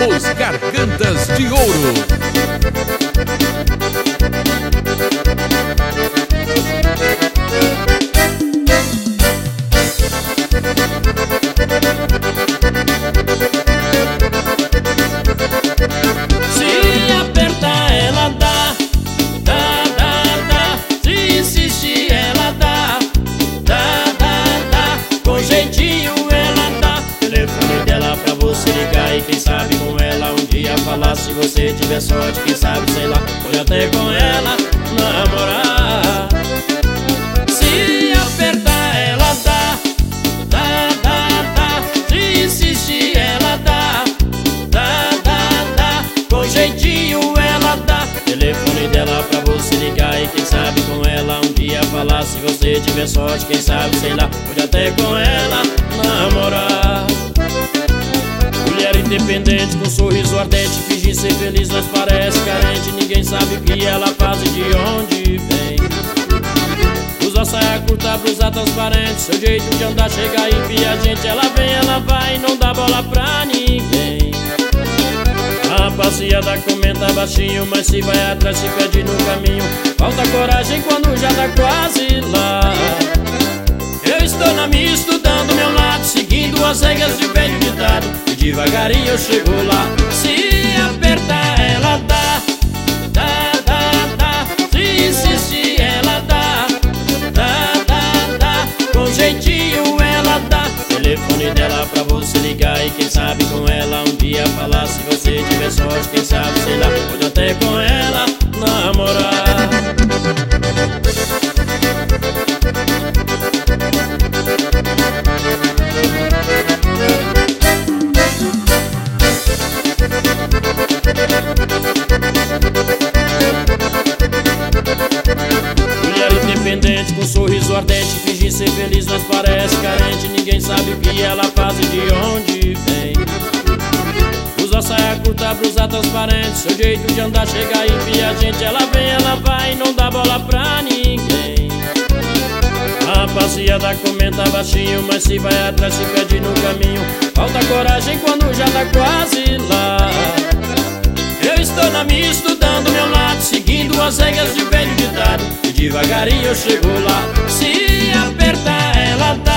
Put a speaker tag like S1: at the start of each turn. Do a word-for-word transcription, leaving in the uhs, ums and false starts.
S1: Os Gargantas de Ouro.
S2: Se apertar ela dá, dá, dá, dá. Se insistir ela dá, dá, dá, dá. Com jeitinho ela dá. Telefone dela pra você ligar e quem sabe com ela um dia falar. Se você tiver sorte, quem sabe, sei lá, pode até com ela namorar. Se apertar ela dá, dá, dá, dá. Se insistir ela dá, dá, dá, dá. Com jeitinho ela dá. Telefone dela pra você ligar e quem sabe com ela um dia falar. Se você tiver sorte, quem sabe, sei lá, pode até com ela namorar. Mulher independente com sorriso ardente, fingir ser feliz mas parece carente. Ninguém sabe o que ela faz e de onde vem. Usa saia curta, blusa transparente, seu jeito de andar chega e via a gente. Ela vem, ela vai, não dá bola pra ninguém. A rapaziada comenta baixinho, mas se vai atrás se perde no caminho. Falta coragem quando já tá quase lá. Eu estou na minha estudando meu lado, seguindo as regras de velho ditado, e devagarinho eu chego lá. Se apertar ela dá, dá, dá, dá. Se insistir ela dá, dá, dá, dá. Com jeitinho ela dá. Telefone dela pra você ligar e quem sabe com ela um dia falar. Se você tiver sorte, quem sabe, sei lá, pode até com ela namorar. Mulher independente com sorriso ardente, fingir ser feliz mas parece carente. Ninguém sabe o que ela faz e de onde vem. Usa saia curta, blusa transparente, seu jeito de andar chega e via a gente. Ela vem, ela vai, não dá bola pra ninguém. A rapaziada comenta baixinho, mas se vai atrás se perde no caminho. Falta coragem quando já tá quase lá. Eu estou na minha estudando meu lado, seguindo as regras de velho ditado, e devagarinho eu chego lá. Se apertar ela dá,